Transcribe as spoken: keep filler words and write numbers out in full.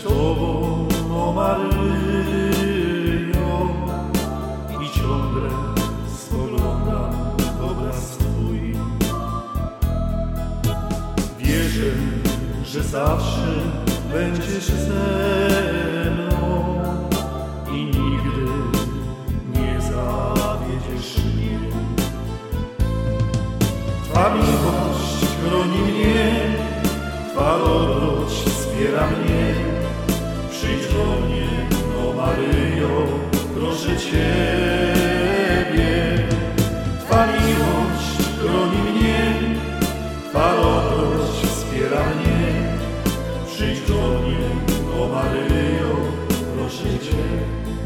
przed Tobą, o Maryjo, i ciągle spoglądam w obraz Twój. Wierzę, że zawsze będziesz ze